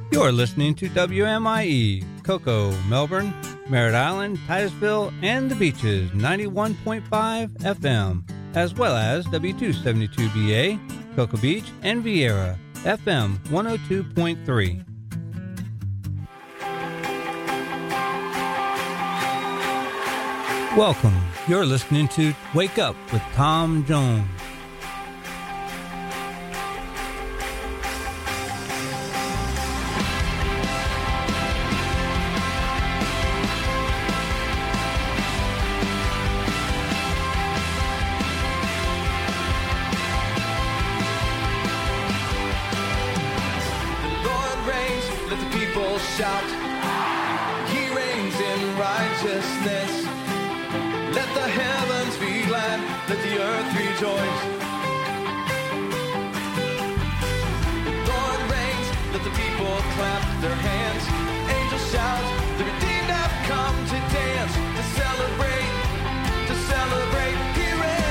You're listening to WMIE, Cocoa, Melbourne, Merritt Island, Titusville, and the Beaches, 91.5 FM, as well as W272BA, Cocoa Beach, and Vieira, FM 102.3. Welcome. You're listening to Wake Up with Tom Jones. Shout, He reigns in righteousness. Let the heavens be glad, let the earth rejoice. The Lord reigns, let the people clap their hands. Angels shout, the redeemed have come to dance, to celebrate, to celebrate. He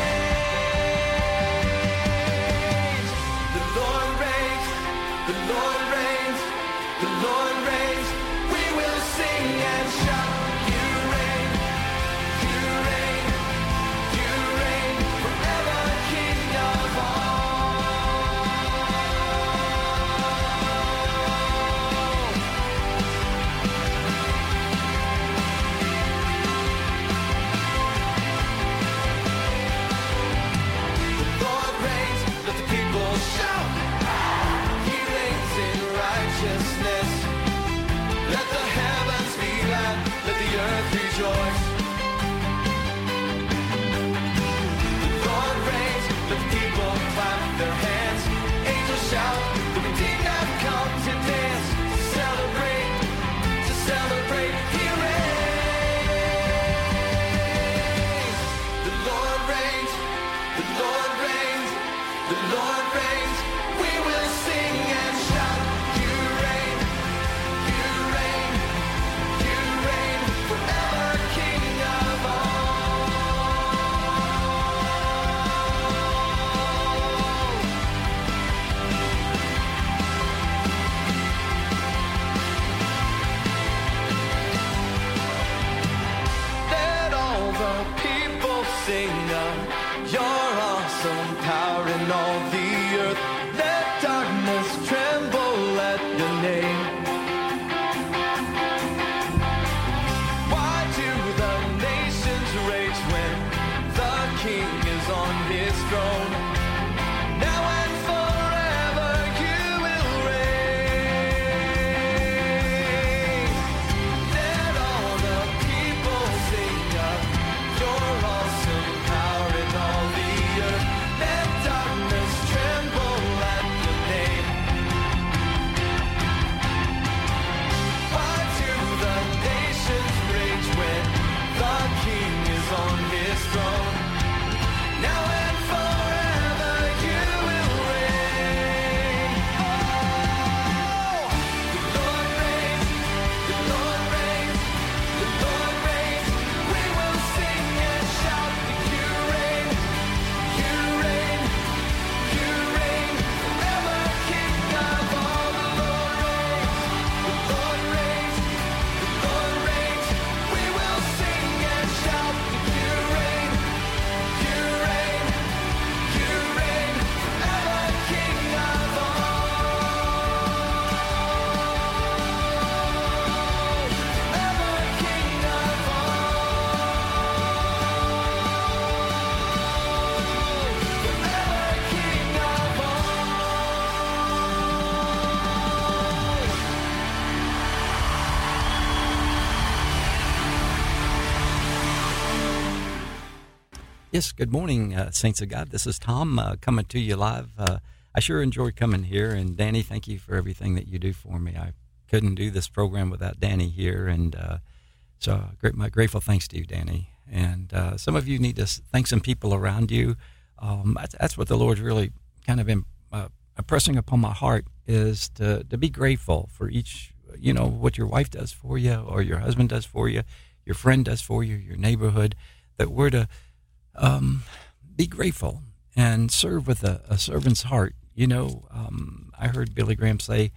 reigns. The Lord reigns, the Lord reigns, the Lord reigns. We will sing and shout. You reign, you reign, you reign forever, King of The Lord reigns, let the people shout. He reigns in righteousness. Let the heavens be glad, let the earth rejoice. The Lord reigns, let the people clap their hands. Angels shout, the redeemed have come to dance, to celebrate, to celebrate. He reigns. The Lord reigns, the Lord reigns, the Lord reigns. We will sing and shout. You reign, you reign, you reign forever, King of Let all the people sing of your awesome power in all the earth. Let darkness tremble at your name. Why do the nations rage when the King is on his throne? Now and forever you will reign. Let all the people sing of your awesome power in all the earth. Let darkness tremble at your name. Why do the nations rage when the King is on his throne? Now and forever you will reign. Oh, the Lord reigns, the Lord reigns, the Lord reigns. We will sing and shout that you reign, you reign, you reign forever, King of all. The Lord reigns, the Lord reigns, the Lord reigns. We will sing and shout that you reign, you reign, you reign forever, King of all. Forever, King of Yes, good morning, Saints of God. This is Tom coming to you live. I sure enjoy coming here, and Danny, thank you for everything that you do for me. I couldn't do this program without Danny here, and so my grateful thanks to you, Danny. And some of you need to thank some people around you. That's what the Lord's really kind of impressing upon my heart, is to be grateful for each, what your wife does for you, or your husband does for you, your friend does for you, your neighborhood, that we're to be grateful and serve with a servant's heart. I heard Billy Graham say,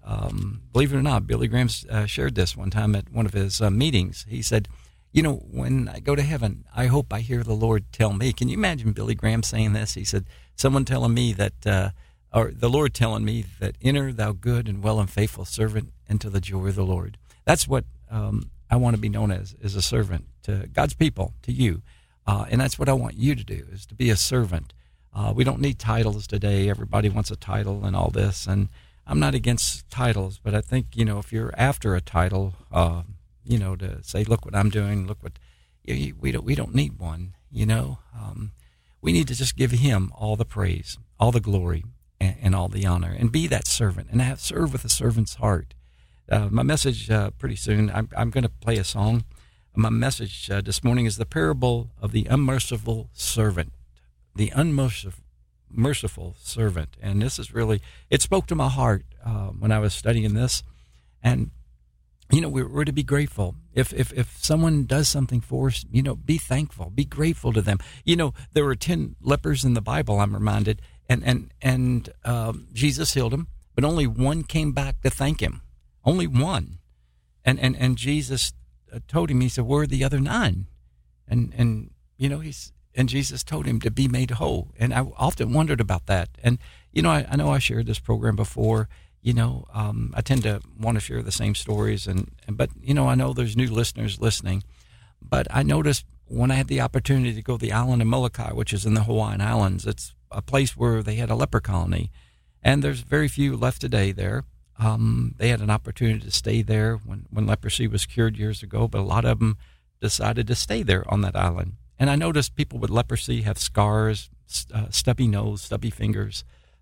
Believe it or not, Billy Graham shared this one time at one of his meetings. He said, when I go to heaven, I hope I hear the Lord tell me. Can you imagine Billy Graham saying this? He said, someone telling me that, or the Lord telling me that, enter thou good and well and faithful servant into the joy of the Lord. That's what I want to be known as a servant to God's people, to you. And that's what I want you to do, is to be a servant. We don't need titles today. Everybody wants a title and all this. And I'm not against titles, but I think, if you're after a title, to say, look what I'm doing, look what, we don't need one, we need to just give him all the praise, all the glory, and all the honor, and be that servant, and serve with a servant's heart. My message pretty soon, I'm going to play a song. My message this morning is the parable of the unmerciful servant, the unmerciful servant. And this is really, it spoke to my heart when I was studying this. And, we're to be grateful. If someone does something for us, be thankful, be grateful to them. There were 10 lepers in the Bible, I'm reminded, and Jesus healed them, but only one came back to thank him. Only one. And Jesus told him, he said, where are the other 9? And Jesus told him to be made whole. And I often wondered about that. And, I know I shared this program before. I tend to want to share the same stories. But I know there's new listeners listening. But I noticed when I had the opportunity to go to the island of Molokai, which is in the Hawaiian Islands, it's a place where they had a leper colony. And there's very few left today there. They had an opportunity to stay there when leprosy was cured years ago, but a lot of them decided to stay there on that island. And I noticed people with leprosy have scars, stubby nose, stubby fingers,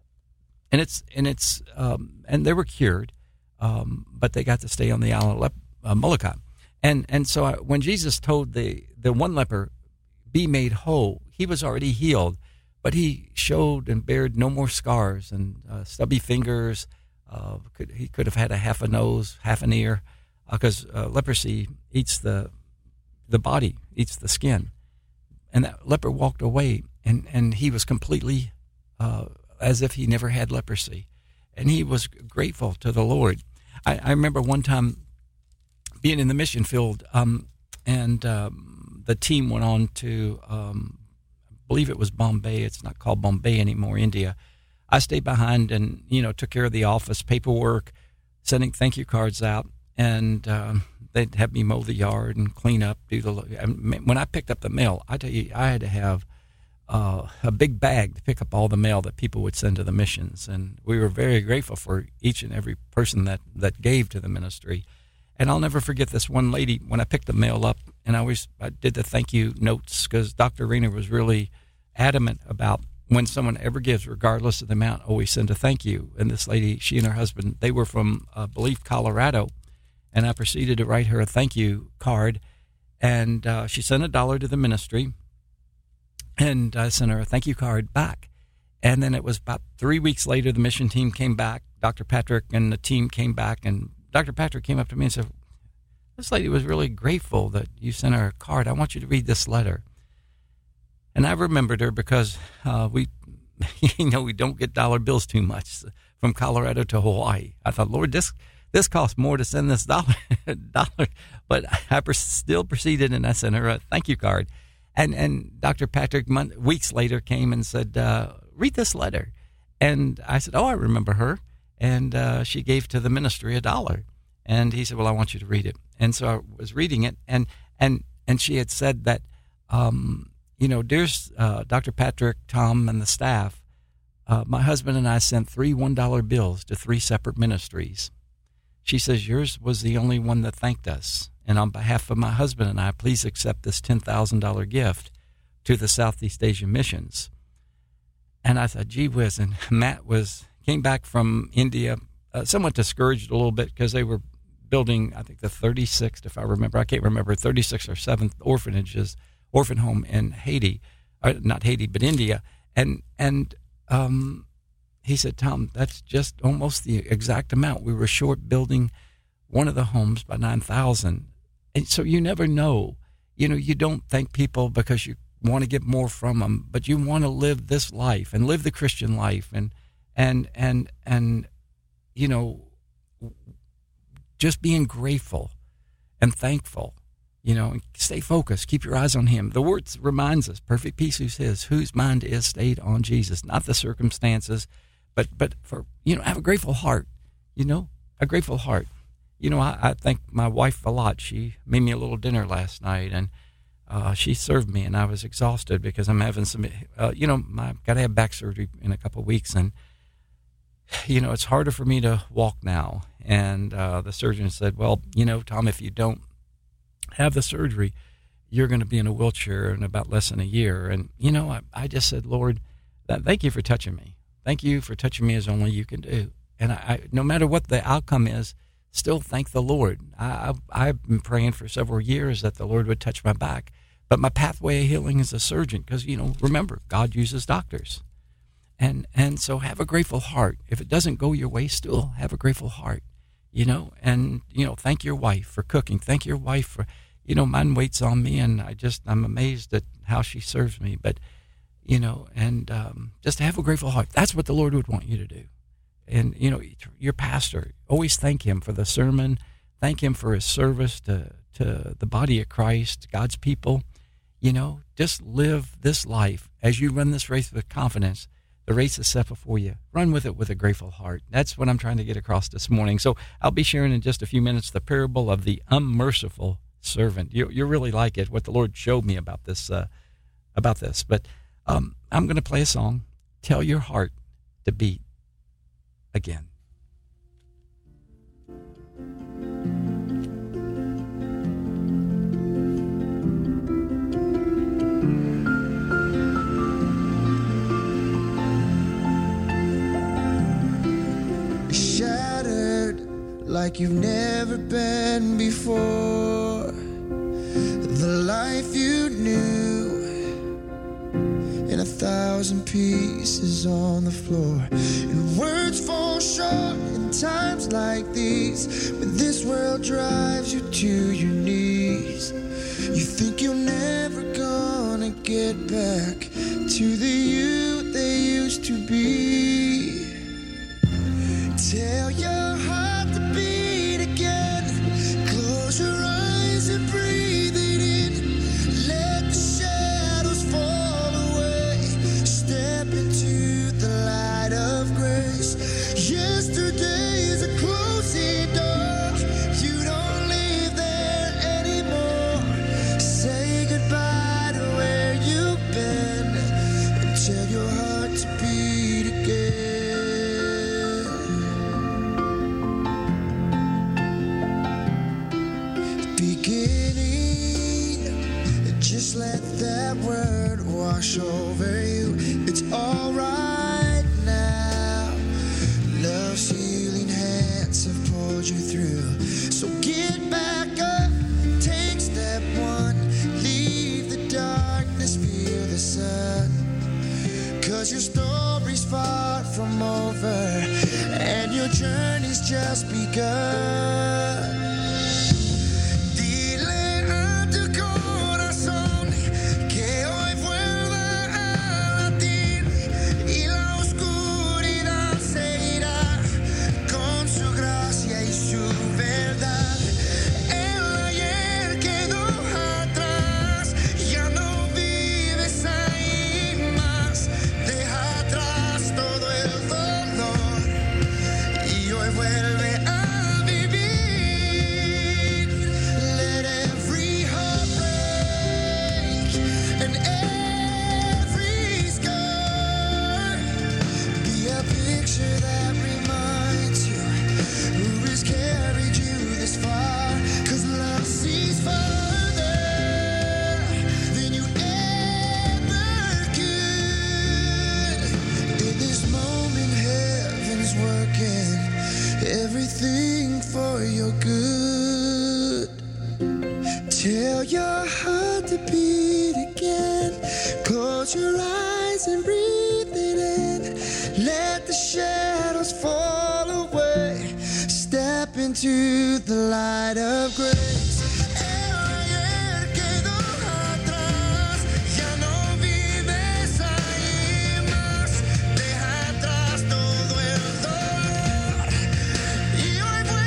and they were cured, but they got to stay on the island of Molokai. And so when Jesus told the one leper, be made whole, he was already healed, but he showed and bared no more scars and stubby fingers. He could have had a half a nose, half an ear, because leprosy eats the body, eats the skin. And that leper walked away, and he was completely as if he never had leprosy. And he was grateful to the Lord. I remember one time being in the mission field, and the team went on to, I believe it was Bombay. It's not called Bombay anymore, India. I stayed behind and, took care of the office, paperwork, sending thank you cards out. And they'd have me mow the yard and clean up. When I picked up the mail, I tell you, I had to have a big bag to pick up all the mail that people would send to the missions. And we were very grateful for each and every person that gave to the ministry. And I'll never forget this one lady, when I picked the mail up, and I did the thank you notes, because Dr. Rayner was really adamant about when someone ever gives, regardless of the amount, always send a thank you. And this lady, she and her husband, they were from, I believe, Colorado. And I proceeded to write her a thank you card. And she sent $1 to the ministry. And I sent her a thank you card back. And then it was about 3 weeks later, the mission team came back. Dr. Patrick and the team came back. And Dr. Patrick came up to me and said, this lady was really grateful that you sent her a card. I want you to read this letter. And I remembered her because we don't get dollar bills too much from Colorado to Hawaii. I thought, Lord, this costs more to send this dollar. But I still proceeded, and I sent her a thank you card. And Dr. Patrick, weeks later, came and said, read this letter. And I said, I remember her. And she gave to the ministry $1. And he said, well, I want you to read it. And so I was reading it. And she had said that, dear Dr. Patrick, Tom, and the staff, my husband and I sent 3 $1 bills to 3 separate ministries. She says, yours was the only one that thanked us. And on behalf of my husband and I, please accept this $10,000 gift to the Southeast Asian missions. And I thought, gee whiz. And Matt came back from India, somewhat discouraged a little bit, because they were building, I think, the 36th, if I remember. I can't remember, 36th or 7th orphan home in Haiti. Not Haiti, but India. And he said, Tom, that's just almost the exact amount. We were short building one of the homes by $9,000. And so you never know. You don't thank people because you want to get more from them, but you want to live this life and live the Christian life. And just being grateful and thankful, and stay focused. Keep your eyes on him. The word reminds us, perfect peace who's his, whose mind is stayed on Jesus, not the circumstances, but for, have a grateful heart, a grateful heart. I thank my wife a lot. She made me a little dinner last night, and she served me, and I was exhausted because I'm having some, I've got to have back surgery in a couple of weeks, and, it's harder for me to walk now. And the surgeon said, well, Tom, if you don't have the surgery, you're going to be in a wheelchair in about less than a year. And, I just said, Lord, thank you for touching me. Thank you for touching me as only you can do. And I no matter what the outcome is, still thank the Lord. I've been praying for several years that the Lord would touch my back. But my pathway of healing is a surgeon because, remember, God uses doctors. And so have a grateful heart. If it doesn't go your way, still have a grateful heart, and, thank your wife for cooking. Thank your wife for, mine waits on me, and I'm amazed at how she serves me. But, just have a grateful heart. That's what the Lord would want you to do. And, your pastor, always thank him for the sermon. Thank him for his service to the body of Christ, God's people. Just live this life as you run this race with confidence. The race is set before you. Run with it with a grateful heart. That's what I'm trying to get across this morning. So I'll be sharing in just a few minutes the parable of the unmerciful servant. You really like it, what the Lord showed me about this. But I'm going to play a song, Tell Your Heart to Beat Again. Shattered like you've never been before. The life you knew in 1,000 pieces on the floor. And words fall short in times like these, when this world drives you to your knees. You think you're never gonna get back to the you they used to be. Tell your heart to beat again. Close your eyes and breathe it in. Let the shadows fall away. Step into the light of grace. Yesterday is a closing door. You don't live there anymore. Say goodbye to where you've been and tell your heart to beat again. Just let that word wash over you. It's all right now. Love's healing hands have pulled you through. So get back up, take step one. Leave the darkness, feel the sun. 'Cause your story's far from over, and your journey's just begun. Everything for your good. Tell your heart to beat again. Close your eyes and breathe it in. Let the shadows fall away. Step into the light of grace. Y hoy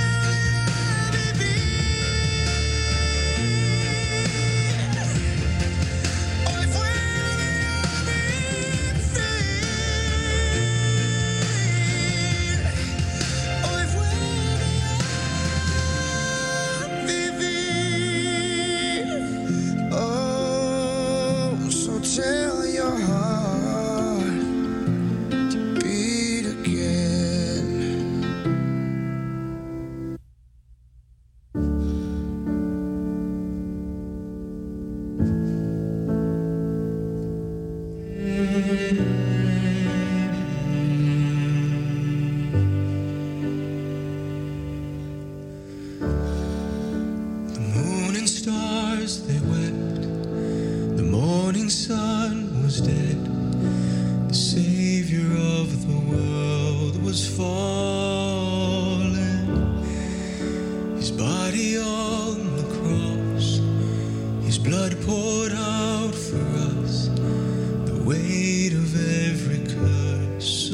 stars they wept, the morning sun was dead, the Savior of the world was fallen, his body on the cross, his blood poured out for us, the weight of every curse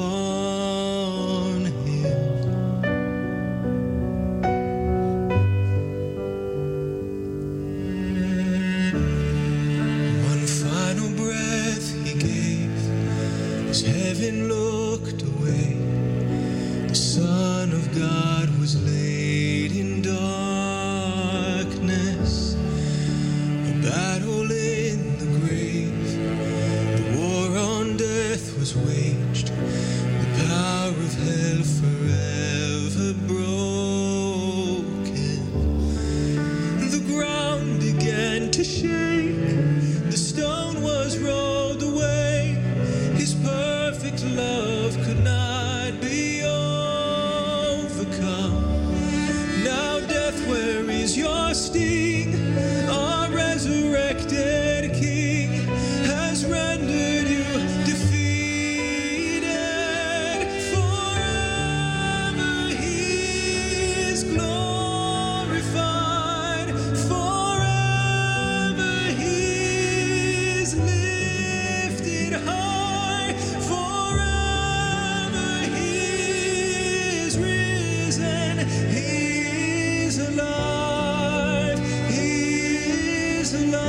upon him. One final breath he gave as heaven looked away. The Son of God was laid in darkness, a battle in the grave. The war on death was waged, the power of hell forever broken. The ground began to shake, the stone was rolled away. His perfect love could not be overcome. Now death, where is your sting? Our resurrected King has rendered you defeated. Forever he is glorified. Forever he is lifted high. Forever he is risen. He is alive. He is alive.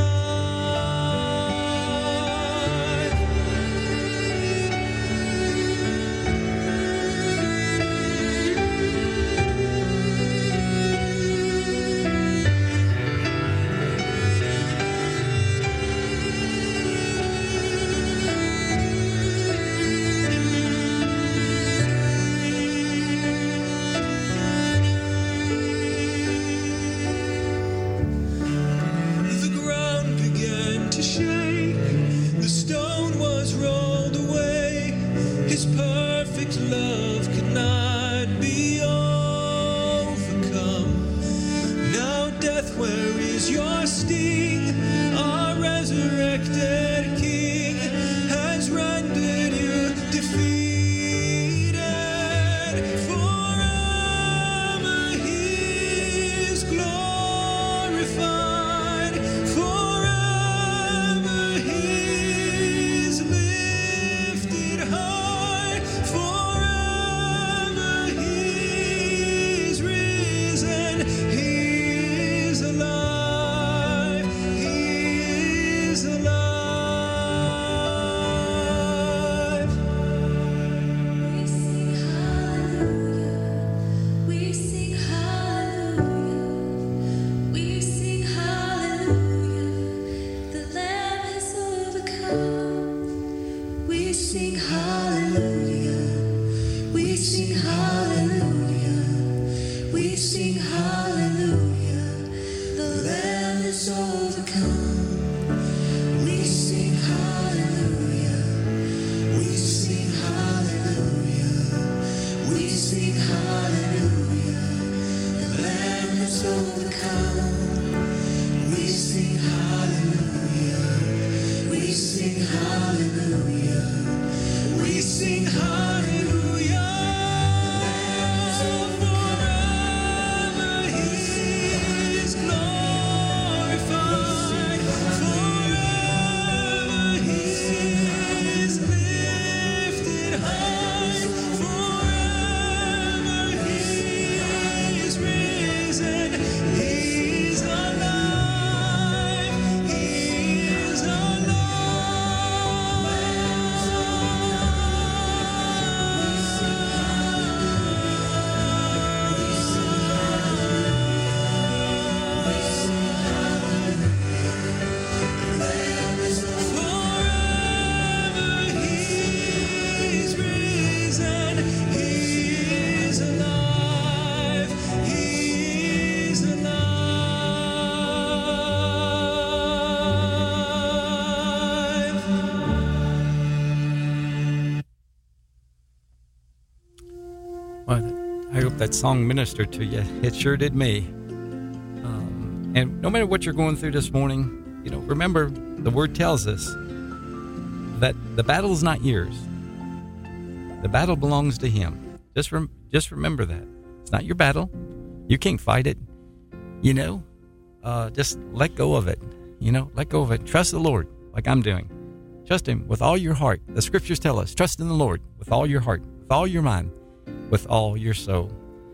The ground began to shake, the stone was rolled away. His perfect love could not be overcome. Now death, where is your sting? Our resurrected King has rendered you defeated. Forever he is glorified. Forever he is lifted high. Forever he is risen. He is alive. He is alive. We sing hallelujah. We sing hallelujah. The Lamb has overcome. We sing hallelujah. We sing hallelujah. We sing hallelujah. The Lamb has overcome. We sing hallelujah. We sing hallelujah. We sing hallelujah. The Lamb has overcome. We sing hallelujah. We sing hallelujah. We sing hallelujah. Forever he is glorified. Forever he is lifted high. Forever he is risen. He's alive. He's Forever he's risen. He's alive. He's alive. Well, I hope that song ministered to you. It sure did me. And no matter what you're going through this morning, remember the Word tells us that the battle is not yours. The battle belongs to Him. Just remember that. It's not your battle. You can't fight it. Just let go of it. Let go of it. Trust the Lord like I'm doing. Trust Him with all your heart. The Scriptures tell us, trust in the Lord with all your heart, with all your mind, with all your soul.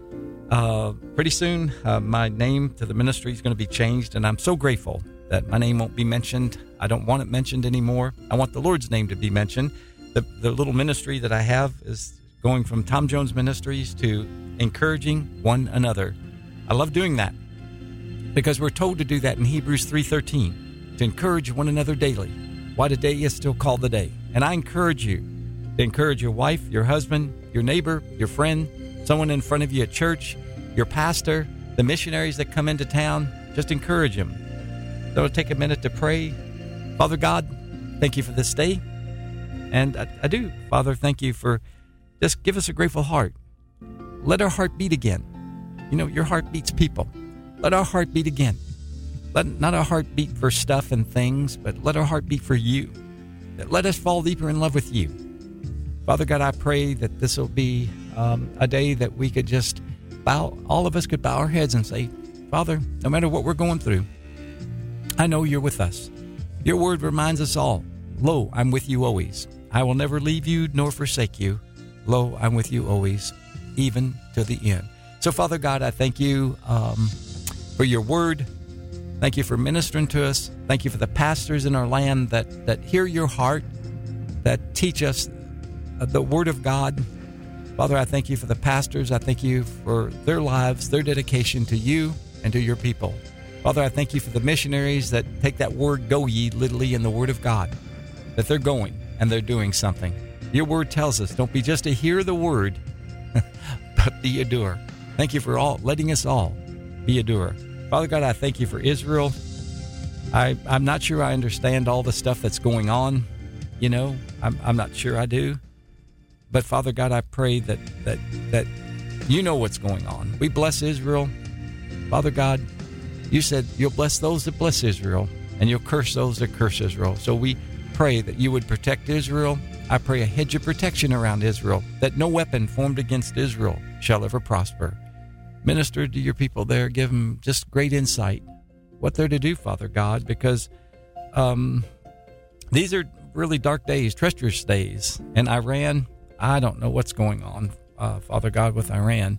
Pretty soon, my name to the ministry is going to be changed, and I'm so grateful that my name won't be mentioned. I don't want it mentioned anymore. I want the Lord's name to be mentioned. The little ministry that I have is going from Tom Jones Ministries to encouraging one another. I love doing that because we're told to do that in Hebrews 3:13, to encourage one another daily, while the day is still called the day. And I encourage you to encourage your wife, your husband, your neighbor, your friend, someone in front of you at church, your pastor, the missionaries that come into town. Just encourage them. So take a minute to pray. Father God, thank you for this day. And I do, Father, thank you for just give us a grateful heart. Let our heart beat again. Your heart beats people. Let our heart beat again. Let not our heart beat for stuff and things, but let our heart beat for you. Let us fall deeper in love with you. Father God, I pray that this will be a day that we could just all of us could bow our heads and say, Father, no matter what we're going through, I know you're with us. Your word reminds us all, lo, I'm with you always. I will never leave you nor forsake you. Lo, I'm with you always, even to the end. So, Father God, I thank you for your word. Thank you for ministering to us. Thank you for the pastors in our land that hear your heart, that teach us the word of God. Father, I thank you for the pastors. I thank you for their lives, their dedication to you and to your people. Father, I thank you for the missionaries that take that word, go ye, literally in the word of God, that they're going and they're doing something. Your word tells us, don't be just to hear the word, but be a doer. Thank you for letting us all be a doer. Father God, I thank you for Israel. I'm not sure I understand all the stuff that's going on. I'm not sure I do. But Father God, I pray that you know what's going on. We bless Israel. Father God, you said you'll bless those that bless Israel, and you'll curse those that curse Israel. So we pray that you would protect Israel. I pray a hedge of protection around Israel, that no weapon formed against Israel shall ever prosper. Minister to your people there. Give them just great insight, what they're to do, Father God, because these are really dark days, treacherous days. And Iran, I don't know what's going on, Father God, with Iran.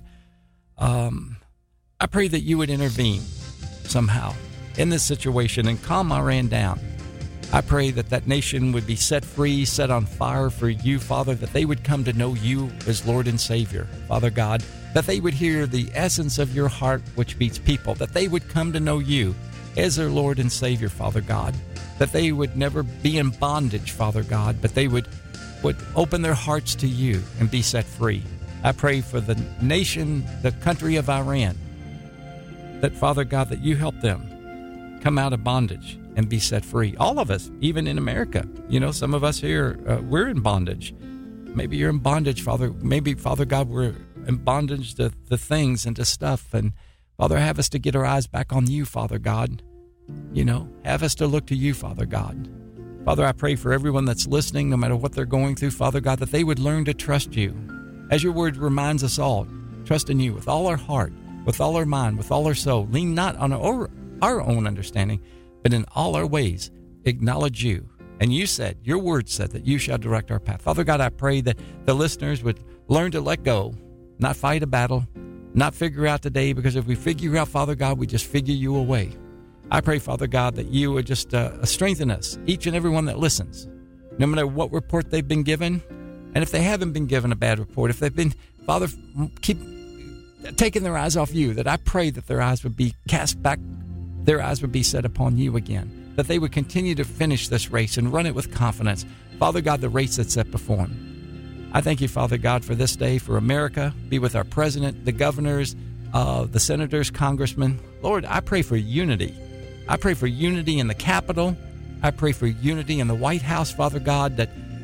I pray that you would intervene somehow in this situation and calm Iran down. I pray that nation would be set free, set on fire for you, Father, that they would come to know you as Lord and Savior, Father God, that they would hear the essence of your heart, which beats people, that they would come to know you as their Lord and Savior, Father God, that they would never be in bondage, Father God, but they would open their hearts to you and be set free. I pray for the nation, the country of Iran, that, Father God, that you help them come out of bondage and be set free. All of us, even in America. Some of us here, we're in bondage. Maybe you're in bondage, Father. Maybe, Father God, we're in bondage to things and to stuff. And, Father, have us to get our eyes back on you, Father God. Have us to look to you, Father God. Father, I pray for everyone that's listening, no matter what they're going through, Father God, that they would learn to trust you. As your word reminds us all, trust in you with all our heart, with all our mind, with all our soul. Lean not on our own understanding, but in all our ways acknowledge you. And you said, your word said that you shall direct our path. Father God, I pray that the listeners would learn to let go, not fight a battle, not figure out today, because if we figure out, Father God, we just figure you away. I pray, Father God, that you would just strengthen us, each and every one that listens, no matter what report they've been given. And if they haven't been given a bad report, if they've been, Father, keep taking their eyes off you, that I pray that their eyes would be cast back, their eyes would be set upon you again, that they would continue to finish this race and run it with confidence. Father God, the race that's set before them. I thank you, Father God, for this day, for America. Be with our president, the governors, the senators, congressmen. Lord, I pray for unity. I pray for unity in the Capitol. I pray for unity in the White House, Father God,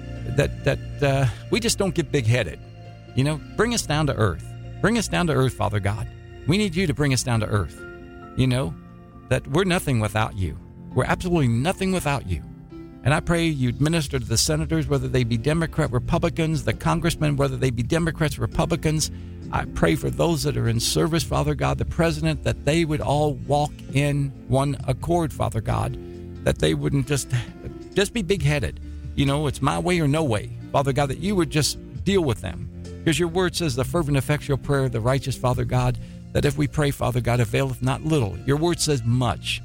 that we just don't get big-headed. Bring us down to earth. Bring us down to earth, Father God. We need you to bring us down to earth. that we're nothing without you. We're absolutely nothing without you. And I pray you'd minister to the senators, whether they be Democrat, Republicans, the congressmen, whether they be Democrats, Republicans. I pray for those that are in service, Father God, the president, that they would all walk in one accord, Father God, that they wouldn't just be big-headed. You know, it's my way or no way, Father God, that you would just deal with them. Because your word says the fervent, effectual prayer of the righteous, Father God, that if we pray, Father God, availeth not little. Your word says much.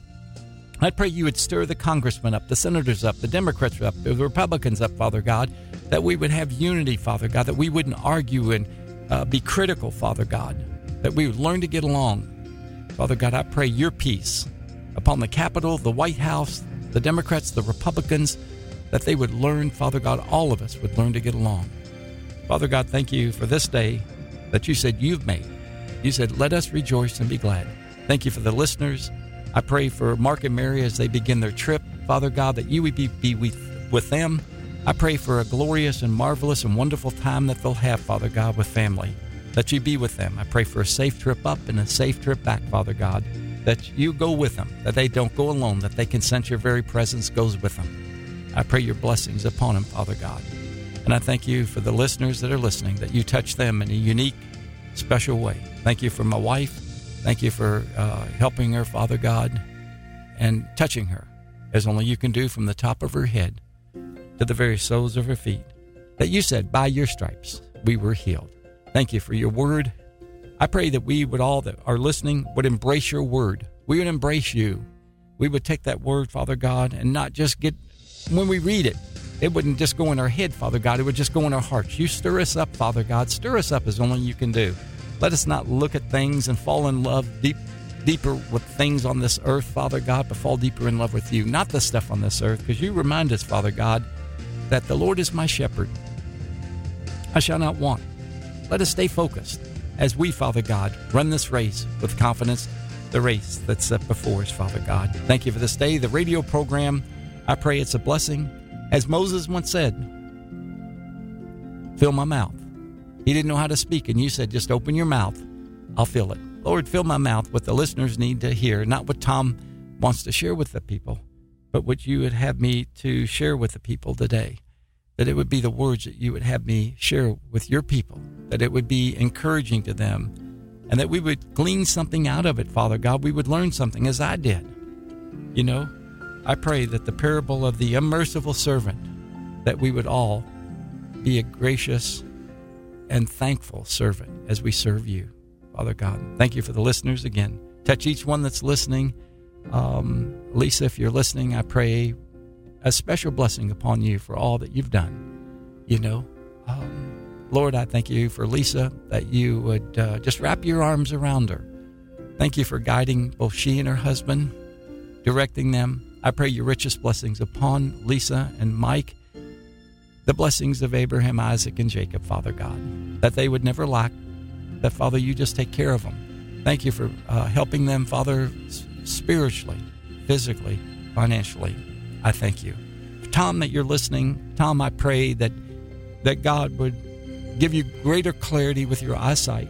I pray you would stir the congressmen up, the senators up, the Democrats up, the Republicans up, Father God, that we would have unity, Father God, that we wouldn't argue and be critical, Father God, that we would learn to get along. Father God, I pray your peace upon the Capitol, the White House, the Democrats, the Republicans, that they would learn, Father God, all of us would learn to get along. Father God, thank you for this day that you said you've made. You said, let us rejoice and be glad. Thank you for the listeners. I pray for Mark and Mary as they begin their trip, Father God, that you would be with them. I pray for a glorious and marvelous and wonderful time that they'll have, Father God, with family, that you be with them. I pray for a safe trip up and a safe trip back, Father God, that you go with them, that they don't go alone, that they can sense your very presence goes with them. I pray your blessings upon them, Father God. And I thank you for the listeners that are listening, that you touch them in a unique, special way. Thank you for my wife. Thank you for helping her, Father God, and touching her as only you can do from the top of her head to the very soles of her feet. That you said, by your stripes, we were healed. Thank you for your word. I pray that we would all that are listening would embrace your word. We would embrace you. We would take that word, Father God, and not just get, when we read it, it wouldn't just go in our head, Father God. It would just go in our hearts. You stir us up, Father God. Stir us up as only you can do. Let us not look at things and fall in love deeper with things on this earth, Father God, but fall deeper in love with you, not the stuff on this earth, because you remind us, Father God, that the Lord is my shepherd. I shall not want. Let us stay focused as we, Father God, run this race with confidence, the race that's set before us, Father God. Thank you for this day, the radio program. I pray it's a blessing. As Moses once said, fill my mouth. He didn't know how to speak, and you said, just open your mouth. I'll fill it. Lord, fill my mouth what the listeners need to hear, not what Tom wants to share with the people, but what you would have me to share with the people today. That it would be the words that you would have me share with your people, that it would be encouraging to them, and that we would glean something out of it, Father God. We would learn something, as I did. You know, I pray that the parable of the unmerciful servant, that we would all be a gracious and thankful servant as we serve you, Father God. Thank you for the listeners again. Touch each one that's listening. Lisa, if you're listening, I pray a special blessing upon you for all that you've done. You know, Lord, I thank you for Lisa, that you would just wrap your arms around her. Thank you for guiding both she and her husband, directing them. I pray your richest blessings upon Lisa and Mike, the blessings of Abraham, Isaac, and Jacob, Father God, that they would never lack, that, Father, you just take care of them. Thank you for helping them, Father, spiritually, physically, financially. I thank you. Tom, that you're listening, Tom, I pray that God would give you greater clarity with your eyesight.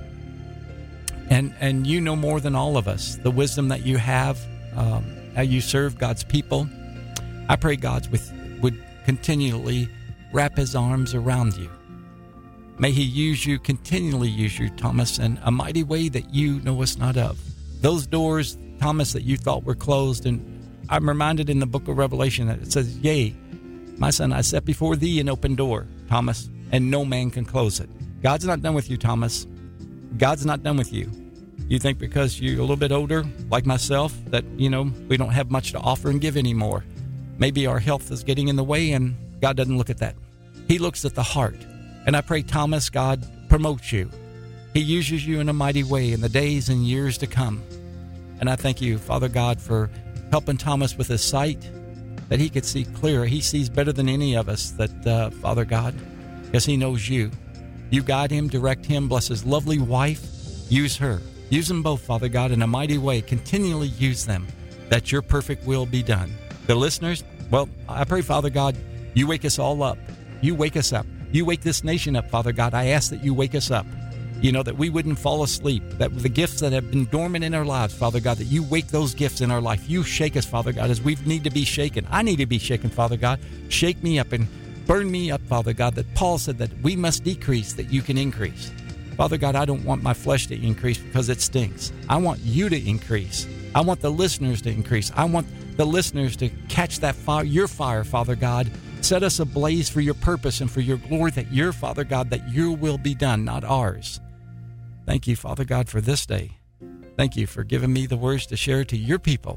And you know more than all of us, the wisdom that you have, how you serve God's people. I pray God would continually wrap his arms around you. May he continually use you, Thomas, in a mighty way that you know us not of. Those doors, Thomas, that you thought were closed, and I'm reminded in the book of Revelation that it says, yea, my son, I set before thee an open door, Thomas, and no man can close it. God's not done with you, Thomas. God's not done with you. You think because you're a little bit older, like myself, that, you know, we don't have much to offer and give anymore. Maybe our health is getting in the way, and God doesn't look at that. He looks at the heart. And I pray, Thomas, God promotes you. He uses you in a mighty way in the days and years to come. And I thank you, Father God, for helping Thomas with his sight, that he could see clearer. He sees better than any of us, that, Father God, because he knows you. You guide him, direct him, bless his lovely wife. Use her. Use them both, Father God, in a mighty way. Continually use them, that your perfect will be done. The listeners, well, I pray, Father God, you wake us all up. You wake us up. You wake this nation up, Father God. I ask that you wake us up. that we wouldn't fall asleep, that the gifts that have been dormant in our lives, Father God, that you wake those gifts in our life. You shake us, Father God, as we need to be shaken. I need to be shaken, Father God. Shake me up and burn me up, Father God, that Paul said that we must decrease, that you can increase. Father God, I don't want my flesh to increase because it stinks. I want you to increase. I want the listeners to increase. I want the listeners to catch that fire, your fire, Father God. Set us ablaze for your purpose and for your glory, that your, Father God, that your will be done, not ours. Thank you, Father God, for this day. Thank you for giving me the words to share to your people.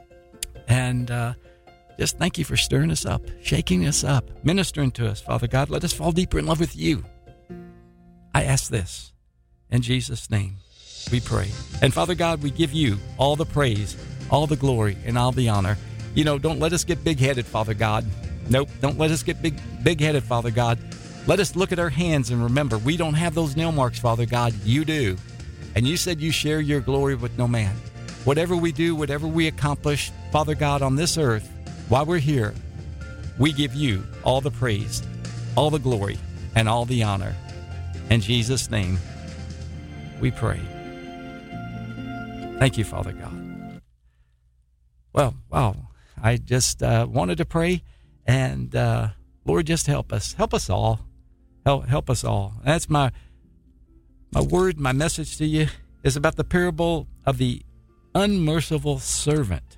And just thank you for stirring us up, shaking us up, ministering to us, Father God. Let us fall deeper in love with you. I ask this in Jesus' name. We pray. And Father God, we give you all the praise, all the glory, and all the honor. Don't let us get big-headed, Father God. Nope, don't let us get big-headed, Father God. Let us look at our hands and remember, we don't have those nail marks, Father God. You do. And you said you share your glory with no man. Whatever we do, whatever we accomplish, Father God, on this earth, while we're here, we give you all the praise, all the glory, and all the honor. In Jesus' name, we pray. Thank you, Father God. Well, wow. I just wanted to pray, and Lord, just help us. Help us all. Help us all. That's my word, my message to you is about the parable of the unmerciful servant.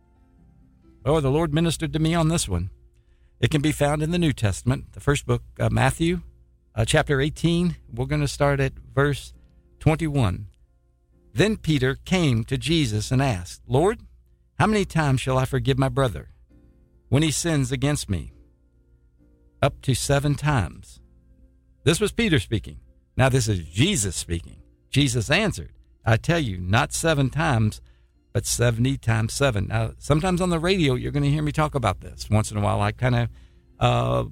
Oh, the Lord ministered to me on this one. It can be found in the New Testament, the first book, Matthew, chapter 18. We're going to start at verse 21. Then Peter came to Jesus and asked, Lord, how many times shall I forgive my brother when he sins against me? Up to 7 times. This was Peter speaking. Now this is Jesus speaking. Jesus answered, I tell you, not 7 times, but 70 times 7. Now, sometimes on the radio, you're going to hear me talk about this. Once in a while, I kind of,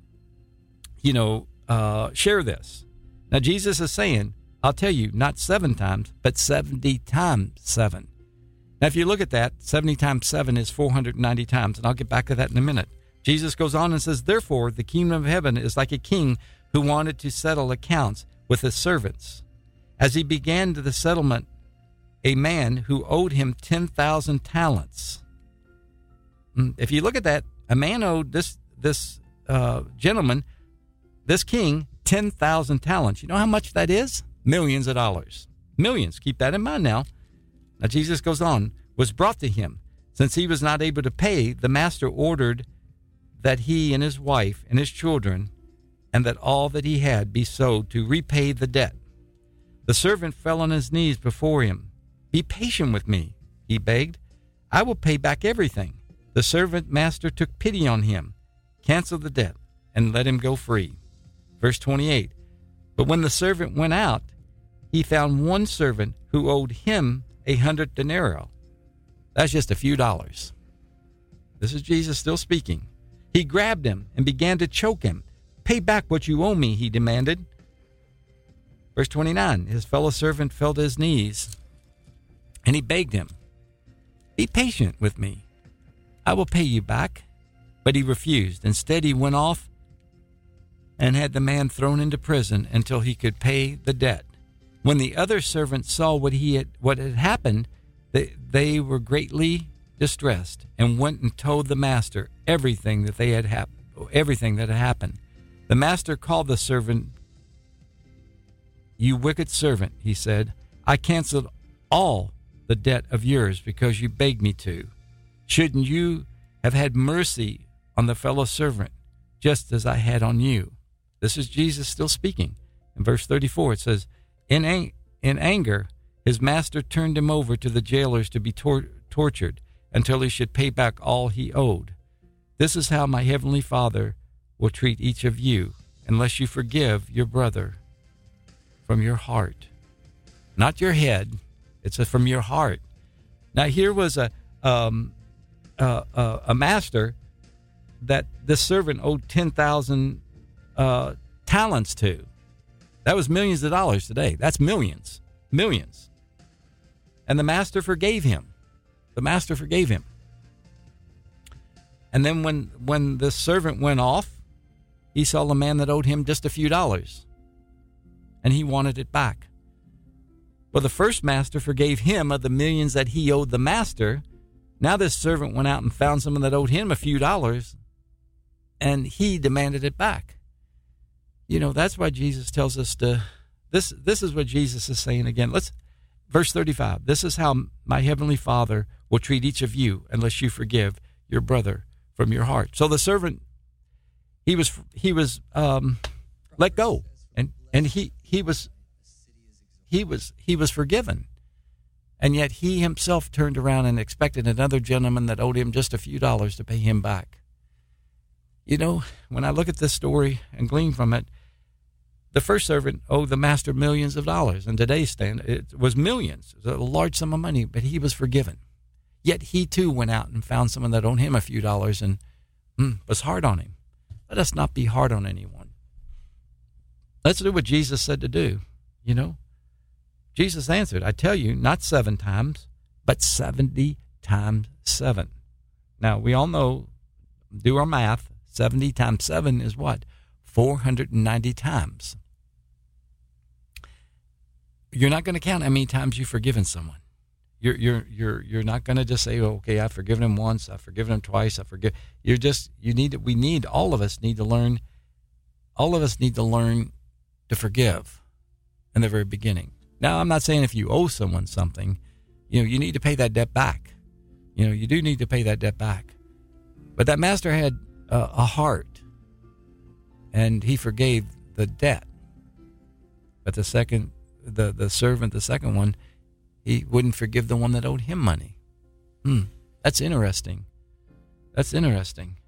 share this. Now, Jesus is saying, I'll tell you, not 7 times, but 70 times 7. Now, if you look at that, 70 times 7 is 490 times, and I'll get back to that in a minute. Jesus goes on and says, therefore, the kingdom of heaven is like a king who wanted to settle accounts with his servants. As he began the settlement, a man who owed him 10,000 talents. If you look at that, a man owed this gentleman, this king, 10,000 talents. You know how much that is? Millions of dollars. Millions. Keep that in mind now. Now Jesus goes on, was brought to him. Since he was not able to pay, the master ordered that he and his wife and his children and that all that he had be sold to repay the debt. The servant fell on his knees before him. Be patient with me, he begged. I will pay back everything. The servant master took pity on him, canceled the debt, and let him go free. Verse 28. But when the servant went out, he found one servant who owed him 100 denarii. That's just a few dollars. This is Jesus still speaking. He grabbed him and began to choke him. Pay back what you owe me, he demanded. Verse 29, his fellow servant fell to his knees, and he begged him, be patient with me. I will pay you back. But he refused. Instead, he went off and had the man thrown into prison until he could pay the debt. When the other servants saw what had happened, they were greatly distressed and went and told the master everything that had happened. The master called the servant. You wicked servant, he said, I canceled all the debt of yours because you begged me to. Shouldn't you have had mercy on the fellow servant just as I had on you? This is Jesus still speaking. In verse 34 it says, In anger, his master turned him over to the jailers to be tortured until he should pay back all he owed. This is how my heavenly Father will treat each of you unless you forgive your brother from your heart. Not your head. It's from your heart. Now here was a master that this servant owed 10,000 talents to. That was millions of dollars today. That's millions. Millions. And the master forgave him. The master forgave him. And then when the servant went off, he saw the man that owed him just a few dollars. and he wanted it back. Well, the first master forgave him of the millions that he owed the master. Now this servant went out and found someone that owed him a few dollars, and he demanded it back. You know, that's why Jesus tells us to, this is what Jesus is saying again. Verse 35, this is how my heavenly Father will treat each of you unless you forgive your brother from your heart. So the servant, he was let go, and he was forgiven. And yet he himself turned around and expected another gentleman that owed him just a few dollars to pay him back. You know, when I look at this story and glean from it, the first servant owed the master millions of dollars. In today's standard, it was millions. It was a large sum of money, but he was forgiven. Yet he too went out and found someone that owed him a few dollars and was hard on him. Let us not be hard on anyone. Let's do what Jesus said to do, you know. Jesus answered, I tell you, not 7 times, but 70 times 7. Now, we all know, do our math, 70 times 7 is what? 490 times. You're not going to count how many times you've forgiven someone. You're not going to just say, oh, okay, I've forgiven him once, I've forgiven him twice, all of us need to learn to forgive in the very beginning. Now, I'm not saying if you owe someone something, you know, you need to pay that debt back. You know, you do need to pay that debt back. But that master had a heart, and he forgave the debt. But the servant, the second one, he wouldn't forgive the one that owed him money. That's interesting. That's interesting.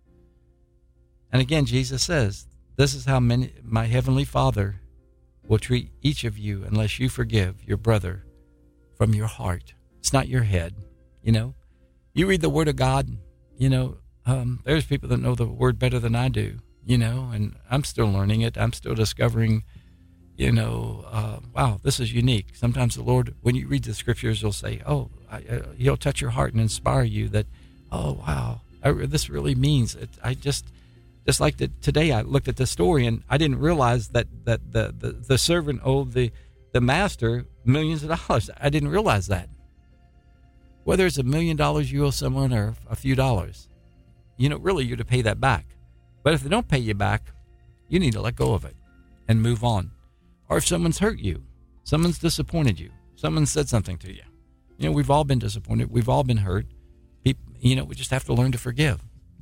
And again, Jesus says, this is how my heavenly Father will treat each of you unless you forgive your brother from your heart. It's not your head, you know. You read the Word of God, you know, there's people that know the Word better than I do, you know, and I'm still learning it. I'm still discovering, you know, wow, this is unique. Sometimes the Lord, when you read the Scriptures, will say, He'll touch your heart and inspire you that, oh, wow, this really means it. Just like today, I looked at the story and I didn't realize that the servant owed the master millions of dollars. I didn't realize that. Whether it's $1 million you owe someone or a few dollars, you know, really you're to pay that back. But if they don't pay you back, you need to let go of it and move on. Or if someone's hurt you, someone's disappointed you, someone said something to you. You know, we've all been disappointed. We've all been hurt. You know, we just have to learn to forgive.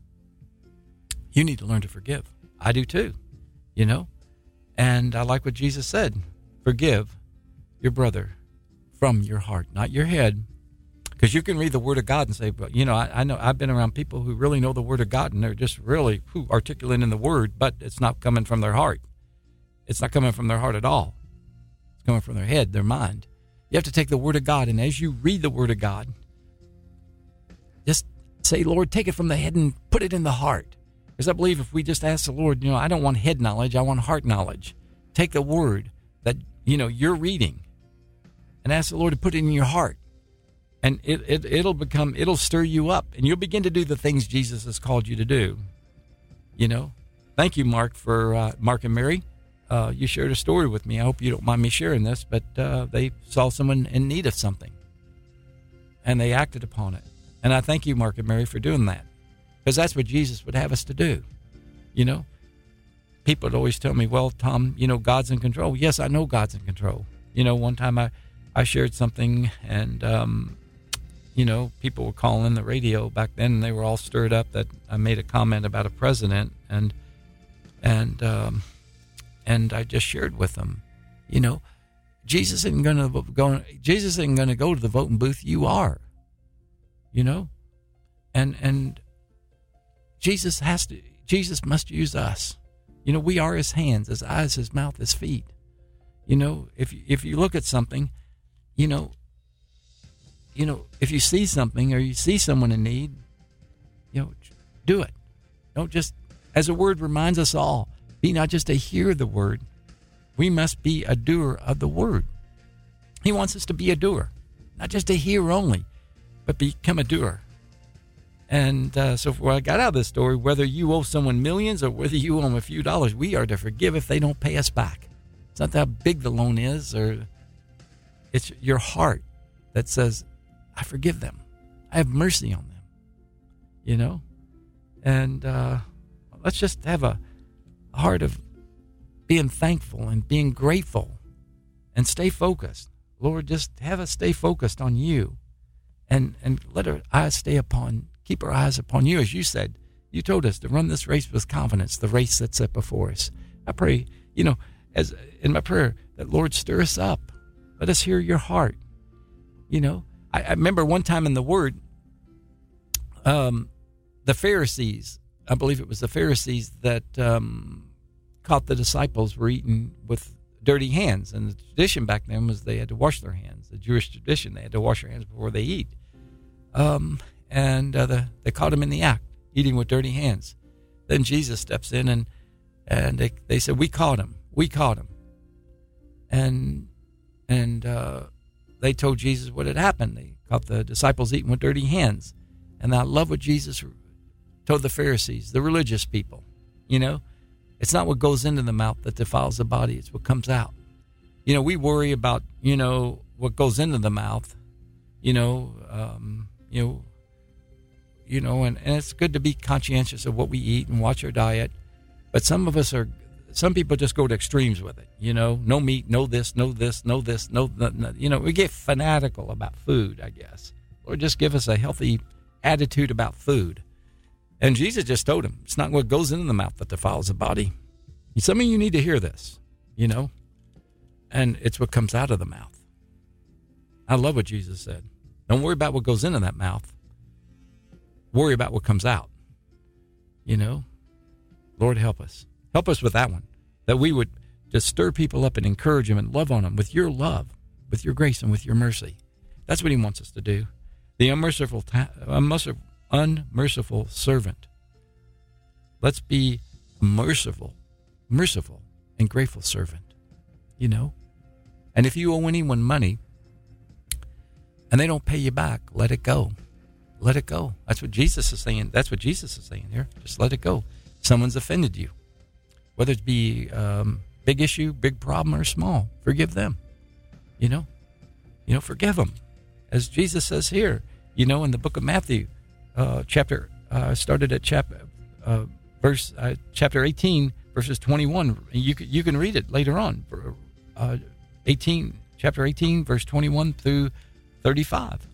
You need to learn to forgive. I do too, you know. And I like what Jesus said. Forgive your brother from your heart, not your head. Because you can read the Word of God and say, but you know, I know I've been around people who really know the Word of God and they're just really articulate in the Word, but it's not coming from their heart. It's not coming from their heart at all. It's coming from their head, their mind. You have to take the Word of God, and as you read the Word of God, just say, Lord, take it from the head and put it in the heart. Because I believe if we just ask the Lord, you know, I don't want head knowledge, I want heart knowledge. Take the Word that, you know, you're reading and ask the Lord to put it in your heart. And it'll stir you up, and you'll begin to do the things Jesus has called you to do. You know, thank you, Mark, for Mark and Mary. You shared a story with me. I hope you don't mind me sharing this, but they saw someone in need of something, and they acted upon it. And I thank you, Mark and Mary, for doing that, because that's what Jesus would have us to do. You know, people would always tell me, well, Tom, you know, God's in control. Yes, I know God's in control. You know, one time I shared something, and you know, people were calling the radio back then, and they were all stirred up that I made a comment about a president, and I just shared with them, you know, Jesus isn't going to go to the voting booth. You are, you know, and Jesus must use us. You know, we are His hands, His eyes, His mouth, His feet. You know, if you look at something, you know, if you see something or you see someone in need, you know, do it. Don't just, as the Word reminds us all, be not just a hearer of the Word. We must be a doer of the Word. He wants us to be a doer, not just a hearer only, but become a doer. And so what I got out of this story, whether you owe someone millions or whether you owe them a few dollars, we are to forgive if they don't pay us back. It's not how big the loan is, or it's your heart that says, I forgive them. I have mercy on them, you know? And let's just have a heart of being thankful and being grateful and stay focused. Lord, just have us stay focused on you and let our eyes keep our eyes upon you. As you said, you told us to run this race with confidence, the race that's set before us. I pray, you know, as in my prayer, that Lord, stir us up. Let us hear your heart. You know, I remember one time in the Word, the Pharisees, I believe it was the Pharisees that caught the disciples were eating with dirty hands. And the tradition back then was they had to wash their hands. The Jewish tradition, they had to wash their hands before they eat. They caught him in the act, eating with dirty hands. Then Jesus steps in and they said, we caught him. And they told Jesus what had happened. They caught the disciples eating with dirty hands. And I love what Jesus told the Pharisees, the religious people. You know, it's not what goes into the mouth that defiles the body. It's what comes out. You know, we worry about, you know, what goes into the mouth, and it's good to be conscientious of what we eat and watch our diet. But some people just go to extremes with it, you know, no meat, no this, no, you know, we get fanatical about food, I guess. Lord, just give us a healthy attitude about food. And Jesus just told him, it's not what goes into the mouth that defiles the body. Some of you need to hear this, you know, and it's what comes out of the mouth. I love what Jesus said. Don't worry about what goes into that mouth. Worry about what comes out, you know. Lord, help us. Help us with that one, that we would just stir people up and encourage them and love on them with your love, with your grace, and with your mercy. That's what he wants us to do. The unmerciful servant. Let's be merciful, and grateful servant, you know. And if you owe anyone money and they don't pay you back, let it go. Let it go. That's what Jesus is saying. That's what Jesus is saying here. Just let it go. Someone's offended you, whether it be big issue, big problem, or small. Forgive them. You know, forgive them, as Jesus says here. You know, in the book of Matthew, chapter 18, verses 21. You can read it later on. Chapter 18, verse 21 through 35.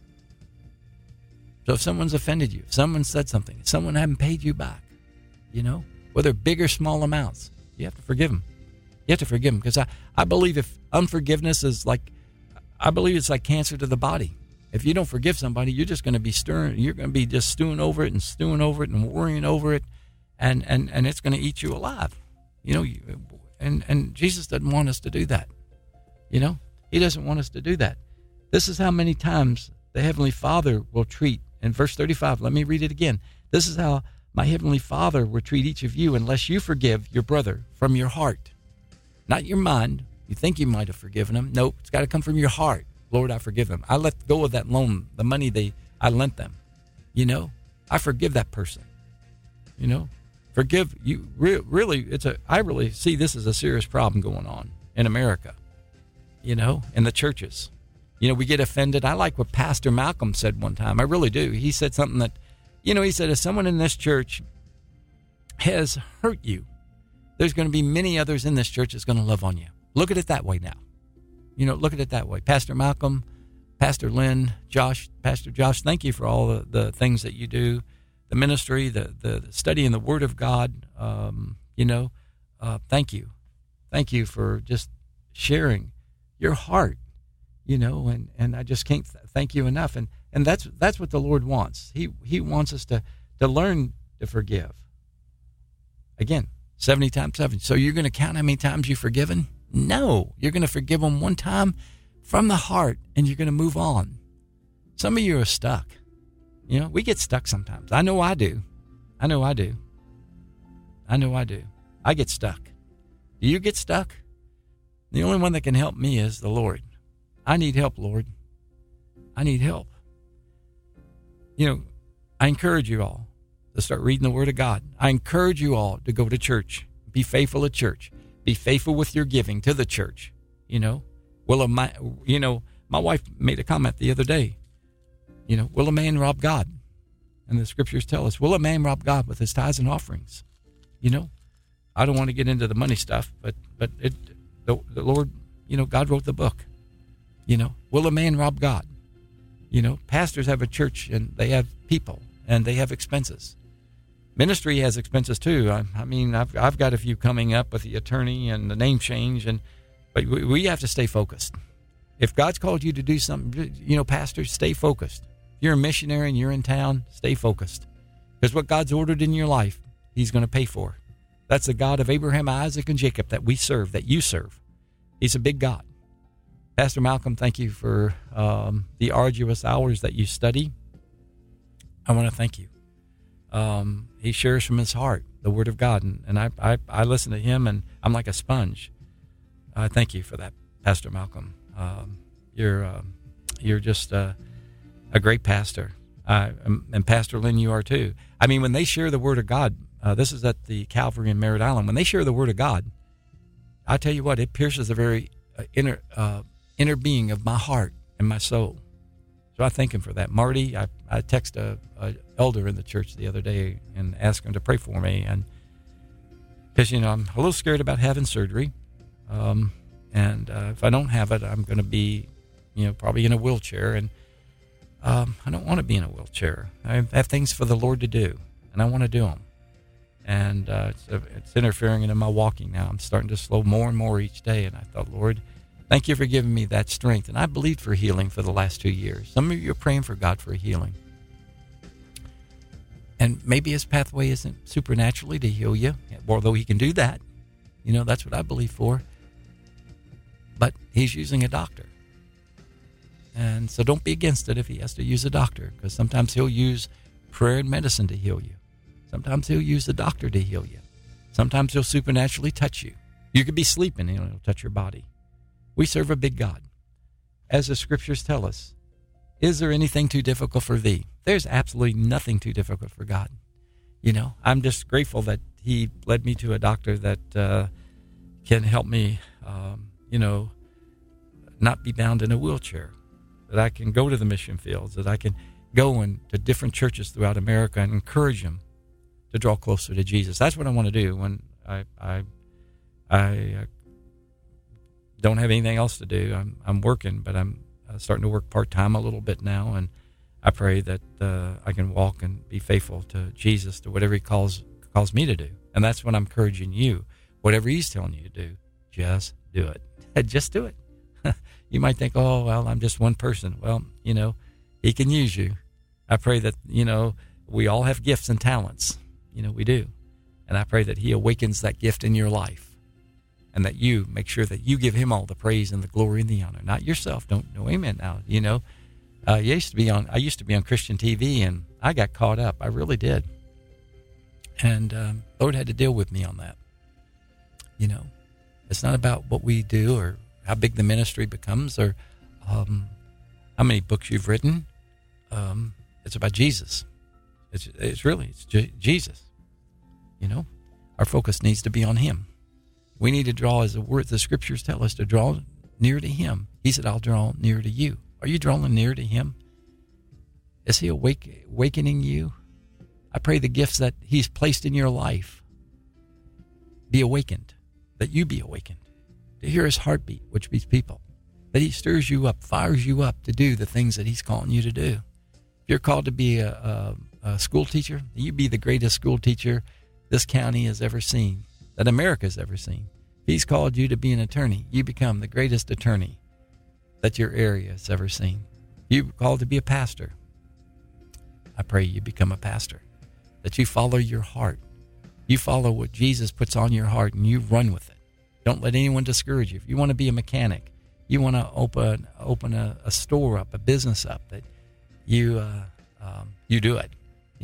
So if someone's offended you, if someone said something, if someone hadn't paid you back, you know, whether big or small amounts, you have to forgive them. You have to forgive them, because I believe if unforgiveness is it's like cancer to the body. If you don't forgive somebody, you're just going to be you're going to be just stewing over it and worrying over it, and it's going to eat you alive. You know, and Jesus doesn't want us to do that. You know, he doesn't want us to do that. This is how many times the Heavenly Father will treat. In verse 35, let me read it again. This is how my Heavenly Father will treat each of you unless you forgive your brother from your heart. Not your mind. You think you might have forgiven him. Nope, it's got to come from your heart. Lord, I forgive them. I let go of that loan, the money I lent them. You know, I forgive that person. You know, forgive you. Really, I really see this as a serious problem going on in America. You know, in the churches. You know, we get offended. I like what Pastor Malcolm said one time. I really do. He said something that, you know, he said, if someone in this church has hurt you, there's going to be many others in this church that's going to love on you. Look at it that way now. You know, look at it that way. Pastor Malcolm, Pastor Lynn, Pastor Josh, thank you for all the things that you do, the ministry, the study in the Word of God. Thank you. Thank you for just sharing your heart, you know, and I just can't thank you enough. And that's what the Lord wants. He wants us to learn to forgive. Again, 70 times 7. So you're going to count how many times you've forgiven? No, you're going to forgive them one time from the heart, and you're going to move on. Some of you are stuck. You know, we get stuck sometimes. I know I do. I get stuck. Do you get stuck? The only one that can help me is the Lord. I need help, Lord. I need help. You know, I encourage you all to start reading the Word of God. I encourage you all to go to church. Be faithful at church. Be faithful with your giving to the church. My wife made a comment the other day. Will a man rob God? And the scriptures tell us, will a man rob God with his tithes and offerings? I don't want to get into the money stuff, but the Lord, God wrote the book. Will a man rob God? Pastors have a church and they have people and they have expenses. Ministry has expenses too. I've got a few coming up with the attorney and the name change, but we have to stay focused. If God's called you to do something, pastors, stay focused. If you're a missionary and you're in town, stay focused. Because what God's ordered in your life, He's going to pay for. That's the God of Abraham, Isaac, and Jacob that we serve, that you serve. He's a big God. Pastor Malcolm, thank you for the arduous hours that you study. I want to thank you. He shares from his heart the Word of God, and I listen to him, and I'm like a sponge. I thank you for that, Pastor Malcolm. You're just a great pastor, and Pastor Lynn, you are too. When they share the Word of God, this is at the Calvary in Merritt Island. When they share the Word of God, I tell you what, it pierces the very inner being of my heart and my soul. So I thank him for that. Marty, I texted a elder in the church the other day and asked him to pray for me, and because I'm a little scared about having surgery, and if I don't have it, I'm going to be, probably in a wheelchair, and I don't want to be in a wheelchair. I have things for the Lord to do, and I want to do them, and it's interfering in my walking now. I'm starting to slow more and more each day, and I thought, Lord, thank you for giving me that strength. And I believed for healing for the last 2 years. Some of you are praying for God for healing. And maybe his pathway isn't supernaturally to heal you, although he can do that. That's what I believe for. But he's using a doctor. And so don't be against it if he has to use a doctor, because sometimes he'll use prayer and medicine to heal you. Sometimes he'll use a doctor to heal you. Sometimes he'll supernaturally touch you. You could be sleeping and he'll touch your body. We serve a big God. As the scriptures tell us, is there anything too difficult for thee? There's absolutely nothing too difficult for God. I'm just grateful that he led me to a doctor that can help me, not be bound in a wheelchair, that I can go to the mission fields, that I can go to different churches throughout America and encourage them to draw closer to Jesus. That's what I want to do when I don't have anything else to do. I'm working, but I'm starting to work part-time a little bit now, and I pray that I can walk and be faithful to Jesus, to whatever he calls me to do. And that's what I'm encouraging you. Whatever he's telling you to do, just do it. Just do it. You might think, oh, well, I'm just one person. Well, he can use you. I pray that, we all have gifts and talents. We do. And I pray that he awakens that gift in your life. And that you make sure that you give him all the praise and the glory and the honor, not yourself. Don't know amen now. I used to be on Christian TV, and I got caught up. I really did. And Lord had to deal with me on that. It's not about what we do or how big the ministry becomes or how many books you've written. It's about Jesus. It's Jesus. Our focus needs to be on him. We need to draw, as the scriptures tell us, to draw near to him. He said, I'll draw near to you. Are you drawing near to him? Is he awakening you? I pray the gifts that he's placed in your life be awakened, that you be awakened, to hear his heartbeat, which beats people, that he stirs you up, fires you up to do the things that he's calling you to do. If you're called to be a school teacher, you be the greatest school teacher this county has ever seen, that America has ever seen. If he's called you to be an attorney, you become the greatest attorney that your area has ever seen. You're called to be a pastor. I pray you become a pastor, that you follow your heart. You follow what Jesus puts on your heart and you run with it. Don't let anyone discourage you. If you want to be a mechanic, you want to open a store up, a business up, that you do it.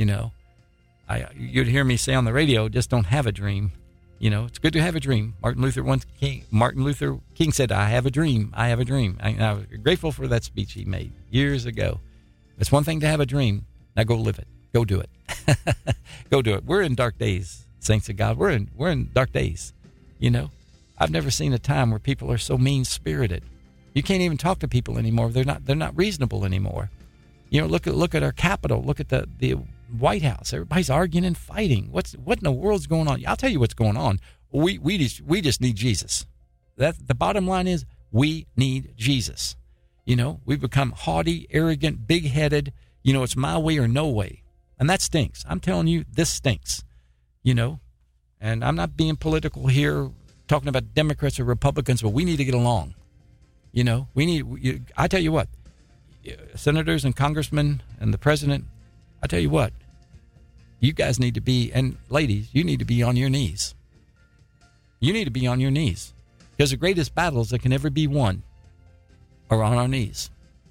You'd hear me say on the radio, just don't have a dream. It's good to have a dream. Martin Luther King said, I have a dream. I have a dream. I was grateful for that speech he made years ago. It's one thing to have a dream. Now go live it. Go do it. Go do it. We're in dark days, saints of God. We're in dark days, I've never seen a time where people are so mean-spirited. You can't even talk to people anymore. They're not reasonable anymore. You know, look at our Capitol. Look at the White House. Everybody's arguing and fighting. What in the world's going on? I'll tell you what's going on. We just need Jesus. The bottom line is we need Jesus. You know, we've become haughty, arrogant, big-headed. You know, it's my way or no way. And that stinks. I'm telling you, this stinks. You know, and I'm not being political here, talking about Democrats or Republicans, but we need to get along. You know, I tell you what, senators and congressmen and the president, I tell you what, you guys need to be, and ladies, you need to be on your knees. You need to be on your knees. Because the greatest battles that can ever be won are on our knees.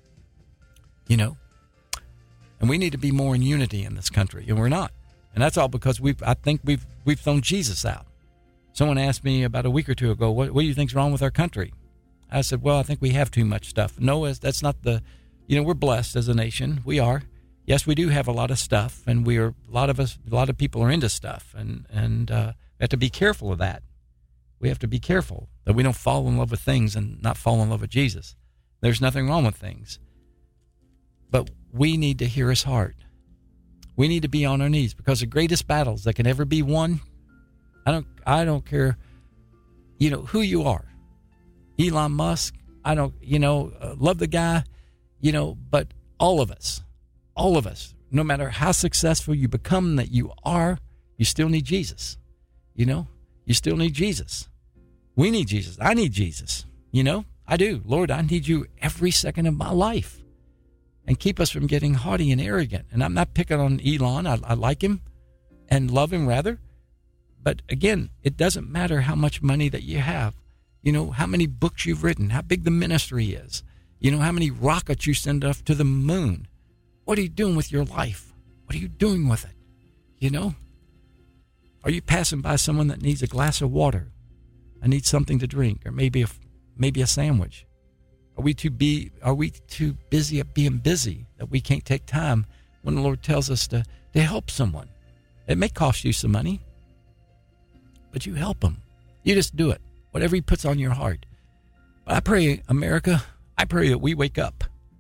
You know? And we need to be more in unity in this country, and we're not. And that's all because I think we've thrown Jesus out. Someone asked me about a week or two ago, what do you think's wrong with our country? I said, well, I think we have too much stuff. No, that's not we're blessed as a nation. We are. Yes, we do have a lot of stuff, and a lot of people are into stuff, and we have to be careful of that. We have to be careful that we don't fall in love with things and not fall in love with Jesus. There's nothing wrong with things. But we need to hear his heart. We need to be on our knees, because the greatest battles that can ever be won, I don't care, you know, who you are. Elon Musk, love the guy, you know, but all of us, no matter how successful you become that you are, you still need Jesus. You know, you still need Jesus. We need Jesus. I need Jesus. You know, I do. Lord, I need you every second of my life. And keep us from getting haughty and arrogant. And I'm not picking on Elon. I like him and love him rather. But again, it doesn't matter how much money that you have. You know, how many books you've written, how big the ministry is. You know, how many rockets you send up to the moon. What are you doing with your life? What are you doing with it? You know? Are you passing by someone that needs a glass of water? I need something to drink, or maybe a sandwich. Are we too busy at being busy that we can't take time when the Lord tells us to help someone? It may cost you some money, but you help them. You just do it, whatever he puts on your heart. But I pray, America, I pray that we wake up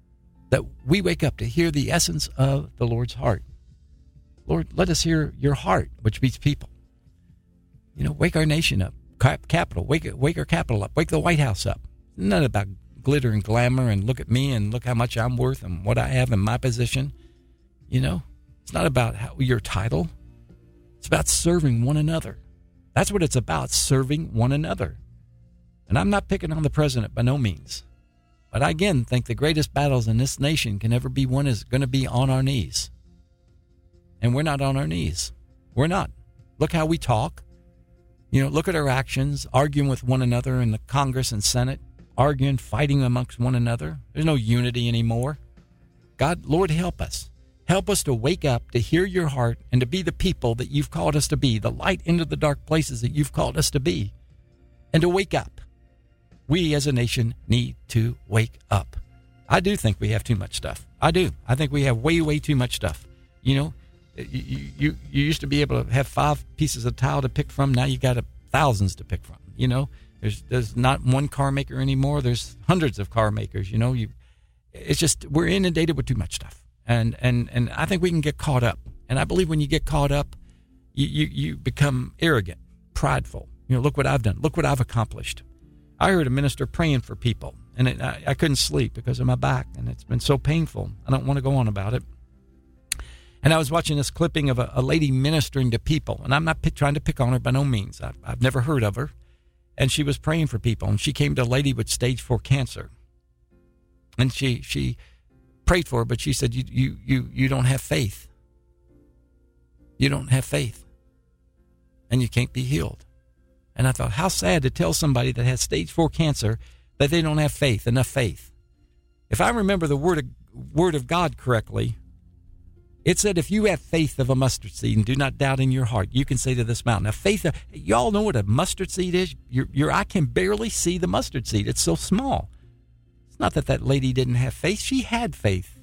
to hear the essence of the Lord's heart. Lord, let us hear your heart, which beats people. You know, wake our nation up. Capitol, wake our Capitol up. Wake the White House up. Not about glitter and glamour and look at me and look how much I'm worth and what I have in my position. You know, it's not about your title. It's about serving one another. That's what it's about, serving one another. And I'm not picking on the president by no means. But I again think the greatest battles in this nation can ever be won is going to be on our knees. And we're not on our knees. We're not. Look how we talk. You know, look at our actions, arguing with one another in the Congress and Senate, arguing, fighting amongst one another. There's no unity anymore. God, Lord, help us. Help us to wake up, to hear your heart, and to be the people that you've called us to be, the light into the dark places that you've called us to be, and to wake up. We as a nation need to wake up. I do think we have too much stuff. I do. I think we have way, way too much stuff. You know, you used to be able to have 5 pieces of tile to pick from. Now you got thousands to pick from. You know, there's not one car maker anymore. There's hundreds of car makers. You know, it's just we're inundated with too much stuff, and I think we can get caught up. And I believe when you get caught up, you become arrogant, prideful. You know, look what I've done. Look what I've accomplished. I heard a minister praying for people, and I couldn't sleep because of my back, and it's been so painful. I don't want to go on about it. And I was watching this clipping of a lady ministering to people, and I'm not trying to pick on her by no means. I've never heard of her. And she was praying for people, and she came to a lady with stage 4 cancer. And she prayed for her, but she said, you don't have faith. You don't have faith, and you can't be healed. And I thought, how sad to tell somebody that has stage 4 cancer that they don't have faith, enough faith. If I remember the word of God correctly, it said, if you have faith of a mustard seed and do not doubt in your heart, you can say to this mountain. Now, faith, y'all know what a mustard seed is? Your eye can barely see the mustard seed. It's so small. It's not that lady didn't have faith. She had faith.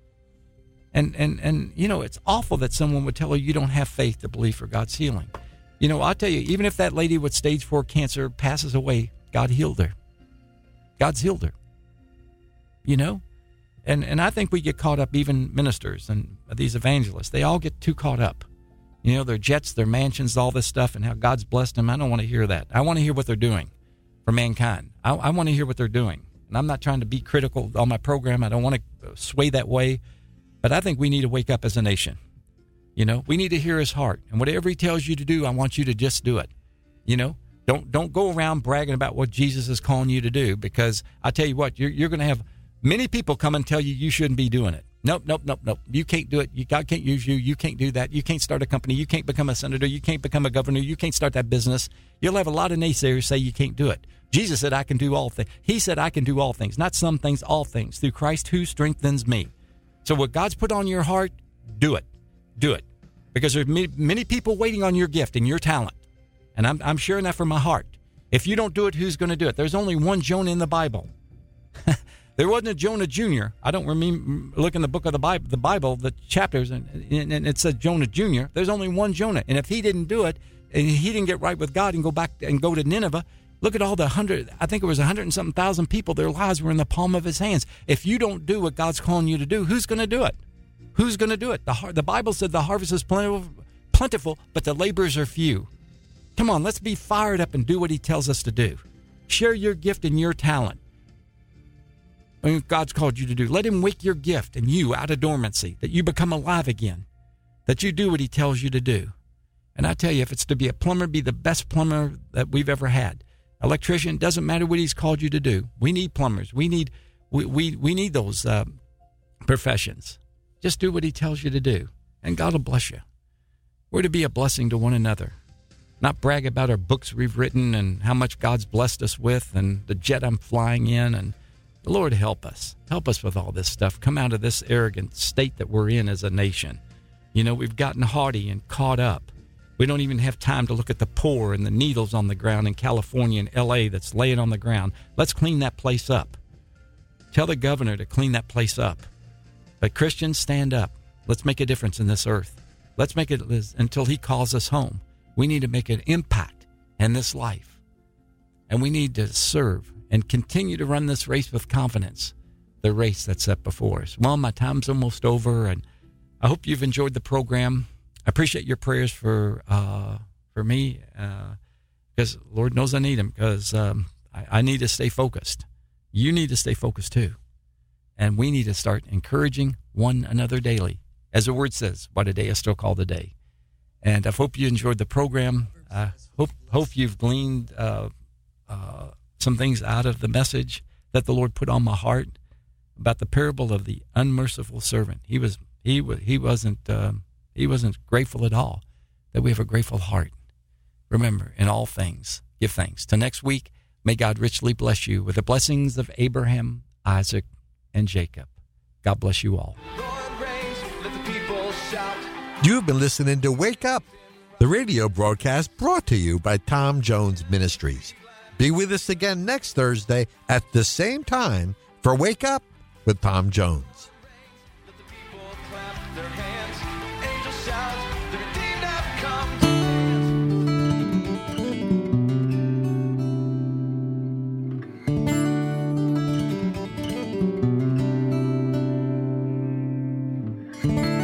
And you know, it's awful that someone would tell her you don't have faith to believe for God's healing. You know, I'll tell you, even if that lady with stage 4 cancer passes away, God healed her. God's healed her. You know? And I think we get caught up, even ministers and these evangelists, they all get too caught up. You know, their jets, their mansions, all this stuff, and how God's blessed them. I don't want to hear that. I want to hear what they're doing for mankind. I want to hear what they're doing. And I'm not trying to be critical on my program. I don't want to sway that way. But I think we need to wake up as a nation. You know, we need to hear his heart. And whatever he tells you to do, I want you to just do it. You know, don't go around bragging about what Jesus is calling you to do, because I tell you what, you're going to have many people come and tell you shouldn't be doing it. Nope. You can't do it. God can't use you. You can't do that. You can't start a company. You can't become a senator. You can't become a governor. You can't start that business. You'll have a lot of naysayers say you can't do it. Jesus said, I can do all things. He said, I can do all things, not some things, all things, through Christ who strengthens me. So what God's put on your heart, do it. Do it. Because there's many people waiting on your gift and your talent. And I'm sharing that from my heart. If you don't do it, who's going to do it? There's only one Jonah in the Bible. There wasn't a Jonah Jr. I don't remember, look in the book of the Bible, the chapters, and it said Jonah Jr. There's only one Jonah. And if he didn't do it, and he didn't get right with God and go back and go to Nineveh, look at all the 100 and something thousand people, their lives were in the palm of his hands. If you don't do what God's calling you to do, who's going to do it? Who's going to do it? The Bible said the harvest is plentiful, but the laborers are few. Come on, let's be fired up and do what he tells us to do. Share your gift and your talent. God's called you to do. Let him wake your gift and you out of dormancy, that you become alive again, that you do what he tells you to do. And I tell you, if it's to be a plumber, be the best plumber that we've ever had. Electrician, doesn't matter what he's called you to do. We need plumbers. We need those professions. Just do what he tells you to do, and God will bless you. We're to be a blessing to one another, not brag about our books we've written and how much God's blessed us with and the jet I'm flying in. And the Lord help us. Help us with all this stuff. Come out of this arrogant state that we're in as a nation. You know, we've gotten haughty and caught up. We don't even have time to look at the poor and the needles on the ground in California and L.A. that's laying on the ground. Let's clean that place up. Tell the governor to clean that place up. But Christians, stand up. Let's make a difference in this earth. Let's make it until he calls us home. We need to make an impact in this life. And we need to serve and continue to run this race with confidence, the race that's set before us. Well, my time's almost over, and I hope you've enjoyed the program. I appreciate your prayers for me, because Lord knows I need them, because I need to stay focused. You need to stay focused too. And we need to start encouraging one another daily. As the word says, what a day is still called a day. And I hope you enjoyed the program. I hope you've gleaned some things out of the message that the Lord put on my heart about the parable of the unmerciful servant. He wasn't grateful at all. That we have a grateful heart. Remember, in all things, give thanks. Till next week, may God richly bless you with the blessings of Abraham, Isaac, and Jacob. God bless you all. Lord reigns, let the people shout. You've been listening to Wake Up, the radio broadcast brought to you by Tom Jones Ministries. Be with us again next Thursday at the same time for Wake Up with Tom Jones. Let the people clap their hands. Angels shout, the redeemed have come. Thank you.